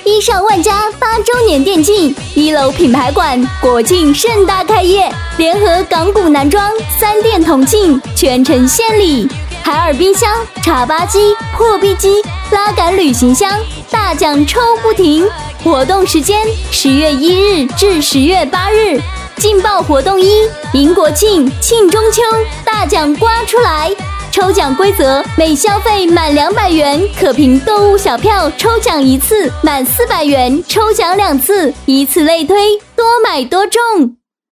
一上万家8周年店庆，1楼品牌馆国庆盛大开业，联合港股男装3店同庆，全程献礼，海尔冰箱、茶吧机、破壁机、拉杆旅行箱，大奖抽不停。活动时间10月1日至10月8日，劲爆活动1，迎国庆、庆中秋，大奖刮出来。抽奖规则：每消费满200元可凭购物小票抽奖1次，满400元抽奖2次，以此类推，多买多中。